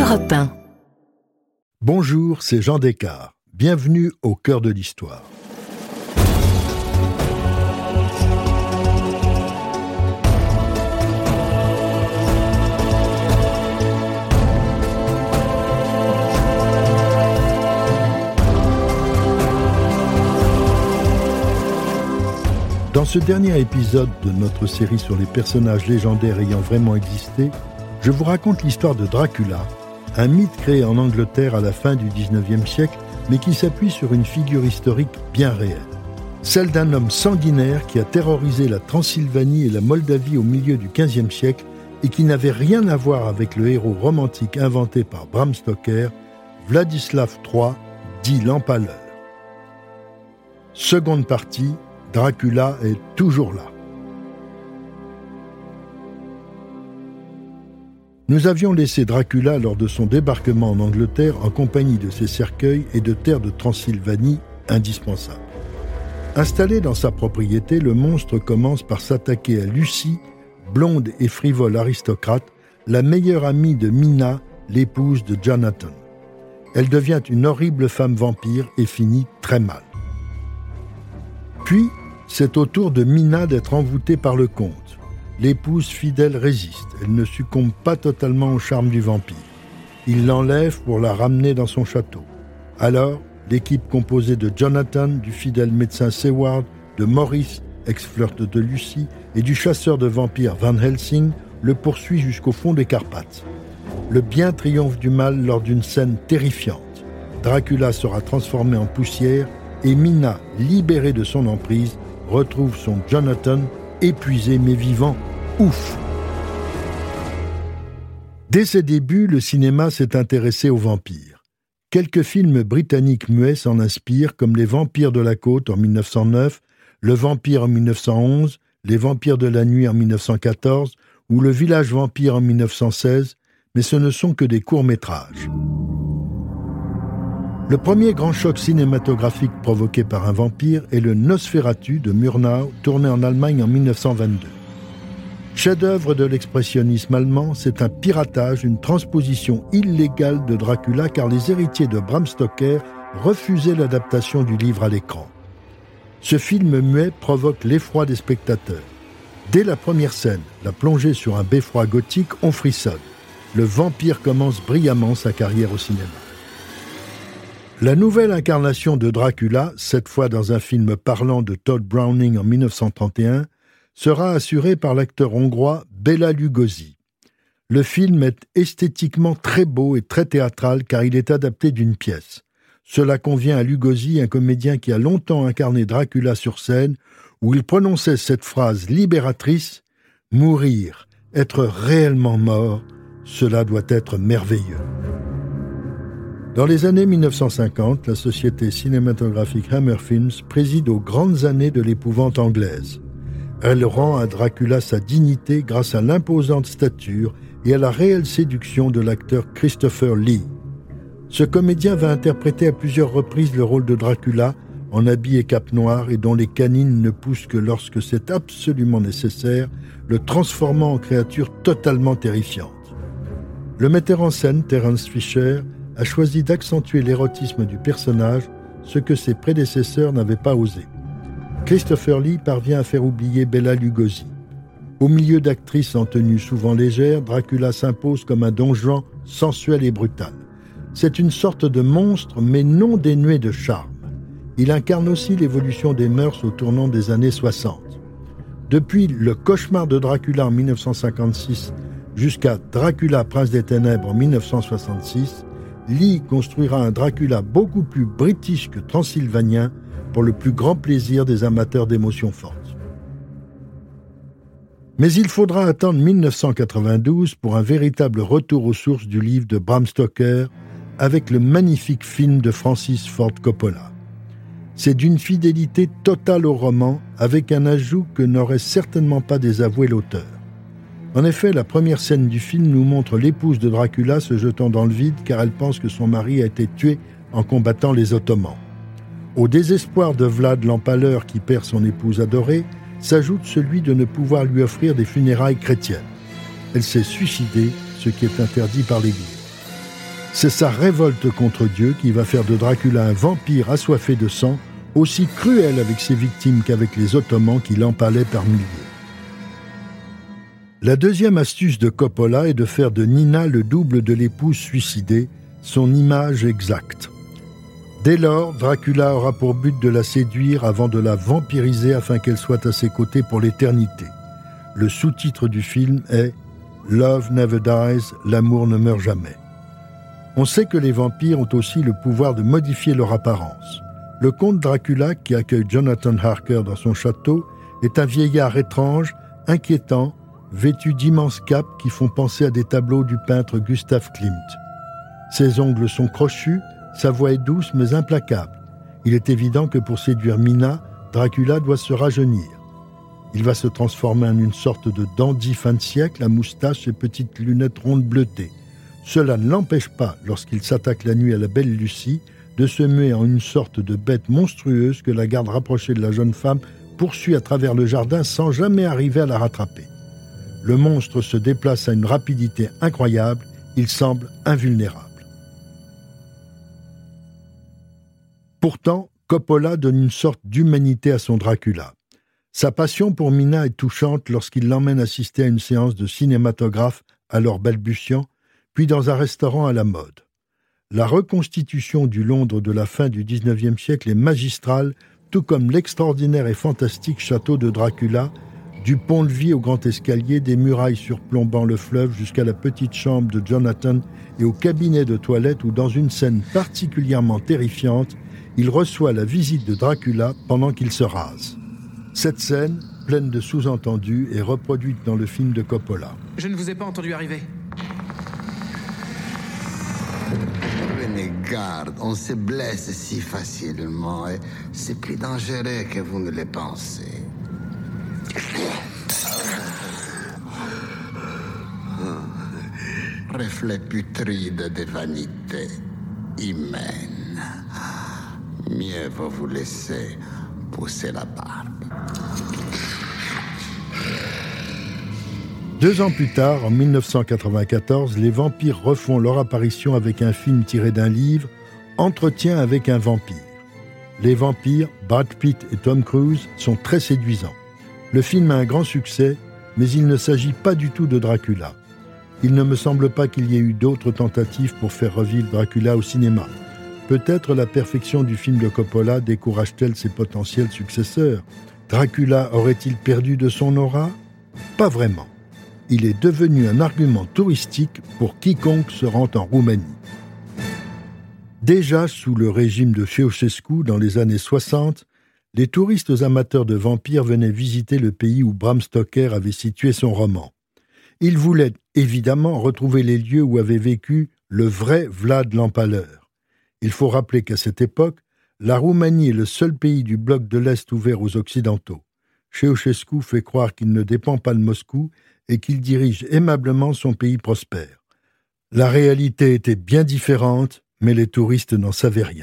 Europe 1. Bonjour, c'est Jean Descartes. Bienvenue au cœur de l'histoire. Dans ce dernier épisode de notre série sur les personnages légendaires ayant vraiment existé, je vous raconte l'histoire de Dracula, un mythe créé en Angleterre à la fin du XIXe siècle, mais qui s'appuie sur une figure historique bien réelle. Celle d'un homme sanguinaire qui a terrorisé la Transylvanie et la Moldavie au milieu du XVe siècle et qui n'avait rien à voir avec le héros romantique inventé par Bram Stoker, Vladislav III, dit l'Empaleur. Seconde partie, Dracula est toujours là. Nous avions laissé Dracula lors de son débarquement en Angleterre en compagnie de ses cercueils et de terres de Transylvanie indispensables. Installé dans sa propriété, le monstre commence par s'attaquer à Lucie, blonde et frivole aristocrate, la meilleure amie de Mina, l'épouse de Jonathan. Elle devient une horrible femme vampire et finit très mal. Puis, c'est au tour de Mina d'être envoûtée par le comte. L'épouse fidèle résiste, elle ne succombe pas totalement au charme du vampire. Il l'enlève pour la ramener dans son château. Alors, l'équipe composée de Jonathan, du fidèle médecin Seward, de Maurice, ex-flirt de Lucie, et du chasseur de vampires Van Helsing, le poursuit jusqu'au fond des Carpates. Le bien triomphe du mal lors d'une scène terrifiante. Dracula sera transformé en poussière et Mina, libérée de son emprise, retrouve son Jonathan, épuisé mais vivant. Ouf! Dès ses débuts, le cinéma s'est intéressé aux vampires. Quelques films britanniques muets s'en inspirent, comme Les Vampires de la Côte en 1909, Le Vampire en 1911, Les Vampires de la Nuit en 1914 ou Le Village Vampire en 1916, mais ce ne sont que des courts-métrages. Le premier grand choc cinématographique provoqué par un vampire est le Nosferatu de Murnau, tourné en Allemagne en 1922. Chef-d'œuvre de l'expressionnisme allemand, c'est un piratage, une transposition illégale de Dracula car les héritiers de Bram Stoker refusaient l'adaptation du livre à l'écran. Ce film muet provoque l'effroi des spectateurs. Dès la première scène, la plongée sur un beffroi gothique, on frissonne. Le vampire commence brillamment sa carrière au cinéma. La nouvelle incarnation de Dracula, cette fois dans un film parlant de Todd Browning en 1931, sera assurée par l'acteur hongrois Bela Lugosi. Le film est esthétiquement très beau et très théâtral car il est adapté d'une pièce. Cela convient à Lugosi, un comédien qui a longtemps incarné Dracula sur scène, où il prononçait cette phrase libératrice « Mourir, être réellement mort, cela doit être merveilleux ». Dans les années 1950, la société cinématographique Hammer Films préside aux grandes années de l'épouvante anglaise. Elle rend à Dracula sa dignité grâce à l'imposante stature et à la réelle séduction de l'acteur Christopher Lee. Ce comédien va interpréter à plusieurs reprises le rôle de Dracula, en habit et cape noire et dont les canines ne poussent que lorsque c'est absolument nécessaire, le transformant en créature totalement terrifiante. Le metteur en scène, Terence Fisher, a choisi d'accentuer l'érotisme du personnage, ce que ses prédécesseurs n'avaient pas osé. Christopher Lee parvient à faire oublier Bela Lugosi. Au milieu d'actrices en tenue souvent légère, Dracula s'impose comme un Don Juan sensuel et brutal. C'est une sorte de monstre, mais non dénué de charme. Il incarne aussi l'évolution des mœurs au tournant des années 60. Depuis Le Cauchemar de Dracula en 1956 jusqu'à Dracula, Prince des Ténèbres en 1966, Lee construira un Dracula beaucoup plus british que transylvanien pour le plus grand plaisir des amateurs d'émotions fortes. Mais il faudra attendre 1992 pour un véritable retour aux sources du livre de Bram Stoker avec le magnifique film de Francis Ford Coppola. C'est d'une fidélité totale au roman avec un ajout que n'aurait certainement pas désavoué l'auteur. En effet, la première scène du film nous montre l'épouse de Dracula se jetant dans le vide car elle pense que son mari a été tué en combattant les Ottomans. Au désespoir de Vlad l'Empaleur qui perd son épouse adorée, s'ajoute celui de ne pouvoir lui offrir des funérailles chrétiennes. Elle s'est suicidée, ce qui est interdit par l'Église. C'est sa révolte contre Dieu qui va faire de Dracula un vampire assoiffé de sang, aussi cruel avec ses victimes qu'avec les Ottomans qui l'empalaient par milliers. La deuxième astuce de Coppola est de faire de Nina le double de l'épouse suicidée, son image exacte. Dès lors, Dracula aura pour but de la séduire avant de la vampiriser afin qu'elle soit à ses côtés pour l'éternité. Le sous-titre du film est « Love never dies, l'amour ne meurt jamais ». On sait que les vampires ont aussi le pouvoir de modifier leur apparence. Le comte Dracula, qui accueille Jonathan Harker dans son château, est un vieillard étrange, inquiétant, vêtu d'immenses capes qui font penser à des tableaux du peintre Gustav Klimt. Ses ongles sont crochus, sa voix est douce mais implacable. Il est évident que pour séduire Mina, Dracula doit se rajeunir. Il va se transformer en une sorte de dandy fin de siècle, à moustache et petites lunettes rondes bleutées. Cela ne l'empêche pas, lorsqu'il s'attaque la nuit à la belle Lucie, de se muer en une sorte de bête monstrueuse que la garde rapprochée de la jeune femme poursuit à travers le jardin sans jamais arriver à la rattraper. Le monstre se déplace à une rapidité incroyable, il semble invulnérable. Pourtant, Coppola donne une sorte d'humanité à son Dracula. Sa passion pour Mina est touchante lorsqu'il l'emmène assister à une séance de cinématographe alors balbutiant, puis dans un restaurant à la mode. La reconstitution du Londres de la fin du XIXe siècle est magistrale, tout comme l'extraordinaire et fantastique château de Dracula, du pont-levis au grand escalier, des murailles surplombant le fleuve jusqu'à la petite chambre de Jonathan et au cabinet de toilette où, dans une scène particulièrement terrifiante, il reçoit la visite de Dracula pendant qu'il se rase. Cette scène, pleine de sous-entendus, est reproduite dans le film de Coppola. Je ne vous ai pas entendu arriver. Prenez garde, on se blesse si facilement et c'est plus dangereux que vous ne le pensez. Reflet putride de vanité humaine. Mieux vaut vous laisser pousser la barbe. 2 ans plus tard, en 1994, les vampires refont leur apparition avec un film tiré d'un livre, Entretien avec un vampire. Les vampires, Brad Pitt et Tom Cruise, sont très séduisants. Le film a un grand succès, mais il ne s'agit pas du tout de Dracula. Il ne me semble pas qu'il y ait eu d'autres tentatives pour faire revivre Dracula au cinéma. Peut-être la perfection du film de Coppola décourage-t-elle ses potentiels successeurs. Dracula aurait-il perdu de son aura ? Pas vraiment. Il est devenu un argument touristique pour quiconque se rend en Roumanie. Déjà sous le régime de Ceausescu dans les années 60, les touristes amateurs de vampires venaient visiter le pays où Bram Stoker avait situé son roman. Ils voulaient évidemment retrouver les lieux où avait vécu le vrai Vlad l'Empaleur. Il faut rappeler qu'à cette époque, la Roumanie est le seul pays du bloc de l'Est ouvert aux Occidentaux. Ceausescu fait croire qu'il ne dépend pas de Moscou et qu'il dirige aimablement son pays prospère. La réalité était bien différente, mais les touristes n'en savaient rien.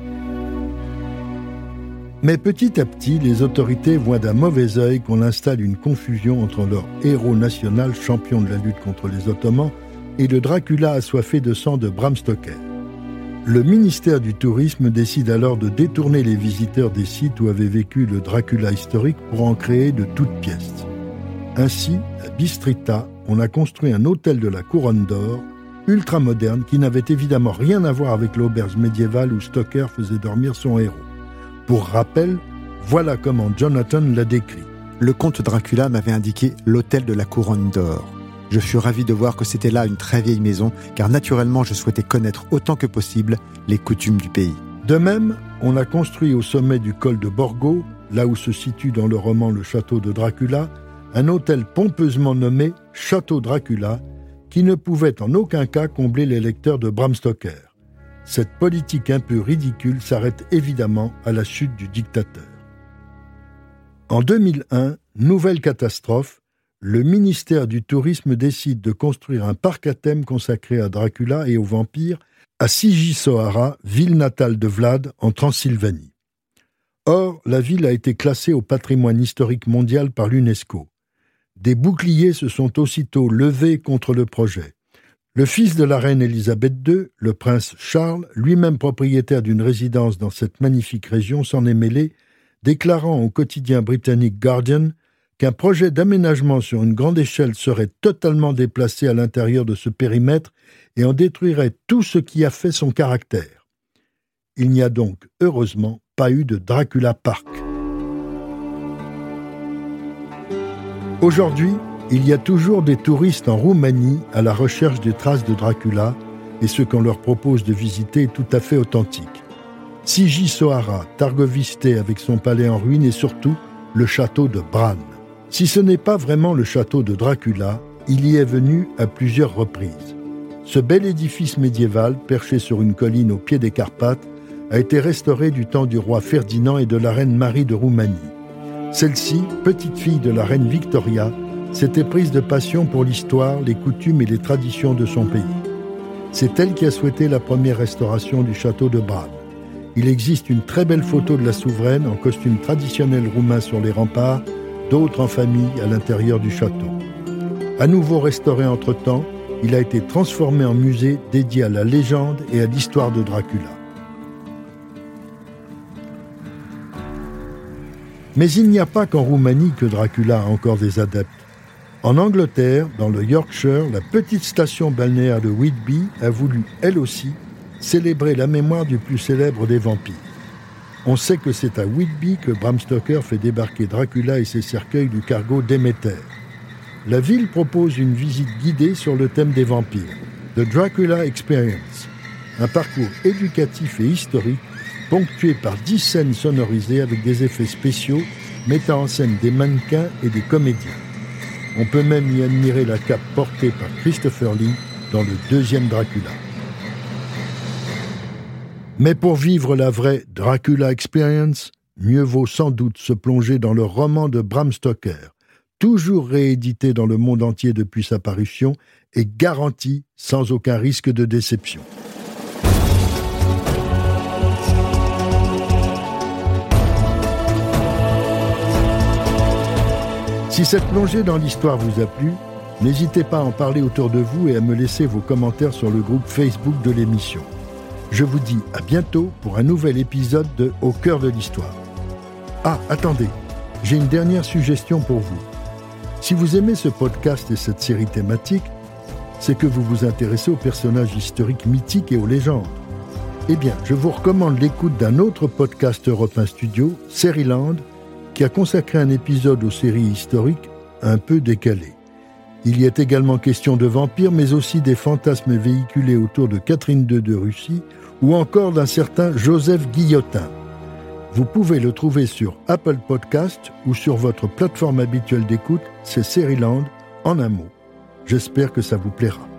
Mais petit à petit, les autorités voient d'un mauvais œil qu'on installe une confusion entre leur héros national, champion de la lutte contre les Ottomans, et le Dracula assoiffé de sang de Bram Stoker. Le ministère du Tourisme décide alors de détourner les visiteurs des sites où avait vécu le Dracula historique pour en créer de toutes pièces. Ainsi, à Bistrita, on a construit un hôtel de la Couronne d'Or, ultra-moderne, qui n'avait évidemment rien à voir avec l'auberge médiévale où Stoker faisait dormir son héros. Pour rappel, voilà comment Jonathan l'a décrit. Le comte Dracula m'avait indiqué l'hôtel de la Couronne d'Or. Je fus ravi de voir que c'était là une très vieille maison, car naturellement je souhaitais connaître autant que possible les coutumes du pays. De même, on a construit au sommet du col de Borgo, là où se situe dans le roman le château de Dracula, un hôtel pompeusement nommé Château Dracula, qui ne pouvait en aucun cas combler les lecteurs de Bram Stoker. Cette politique un peu ridicule s'arrête évidemment à la chute du dictateur. En 2001, nouvelle catastrophe, le ministère du Tourisme décide de construire un parc à thème consacré à Dracula et aux vampires à Sigisoara, ville natale de Vlad, en Transylvanie. Or, la ville a été classée au patrimoine historique mondial par l'UNESCO. Des boucliers se sont aussitôt levés contre le projet. Le fils de la reine Élisabeth II, le prince Charles, lui-même propriétaire d'une résidence dans cette magnifique région, s'en est mêlé, déclarant au quotidien britannique Guardian qu'un projet d'aménagement sur une grande échelle serait totalement déplacé à l'intérieur de ce périmètre et en détruirait tout ce qui a fait son caractère. Il n'y a donc, heureusement, pas eu de Dracula Park. Aujourd'hui, il y a toujours des touristes en Roumanie à la recherche des traces de Dracula et ce qu'on leur propose de visiter est tout à fait authentique. Sighisoara, Târgoviste avec son palais en ruine et surtout le château de Bran. Si ce n'est pas vraiment le château de Dracula, il y est venu à plusieurs reprises. Ce bel édifice médiéval, perché sur une colline au pied des Carpates, a été restauré du temps du roi Ferdinand et de la reine Marie de Roumanie. Celle-ci, petite fille de la reine Victoria, s'était prise de passion pour l'histoire, les coutumes et les traditions de son pays. C'est elle qui a souhaité la première restauration du château de Bran. Il existe une très belle photo de la souveraine en costume traditionnel roumain sur les remparts, d'autres en famille à l'intérieur du château. À nouveau restauré entre-temps, il a été transformé en musée dédié à la légende et à l'histoire de Dracula. Mais il n'y a pas qu'en Roumanie que Dracula a encore des adeptes. En Angleterre, dans le Yorkshire, la petite station balnéaire de Whitby a voulu, elle aussi, célébrer la mémoire du plus célèbre des vampires. On sait que c'est à Whitby que Bram Stoker fait débarquer Dracula et ses cercueils du cargo Demeter. La ville propose une visite guidée sur le thème des vampires, The Dracula Experience, un parcours éducatif et historique ponctué par 10 scènes sonorisées avec des effets spéciaux mettant en scène des mannequins et des comédiens. On peut même y admirer la cape portée par Christopher Lee dans le deuxième Dracula. Mais pour vivre la vraie Dracula Experience, mieux vaut sans doute se plonger dans le roman de Bram Stoker, toujours réédité dans le monde entier depuis sa parution et garanti sans aucun risque de déception. Si cette plongée dans l'histoire vous a plu, n'hésitez pas à en parler autour de vous et à me laisser vos commentaires sur le groupe Facebook de l'émission. Je vous dis à bientôt pour un nouvel épisode de Au cœur de l'histoire. Ah, attendez, j'ai une dernière suggestion pour vous. Si vous aimez ce podcast et cette série thématique, c'est que vous vous intéressez aux personnages historiques mythiques et aux légendes. Eh bien, je vous recommande l'écoute d'un autre podcast Europe 1 Studio, Seriland, qui a consacré un épisode aux séries historiques un peu décalées. Il y est également question de vampires, mais aussi des fantasmes véhiculés autour de Catherine II de Russie ou encore d'un certain Joseph Guillotin. Vous pouvez le trouver sur Apple Podcast ou sur votre plateforme habituelle d'écoute, c'est Seriland, en un mot. J'espère que ça vous plaira.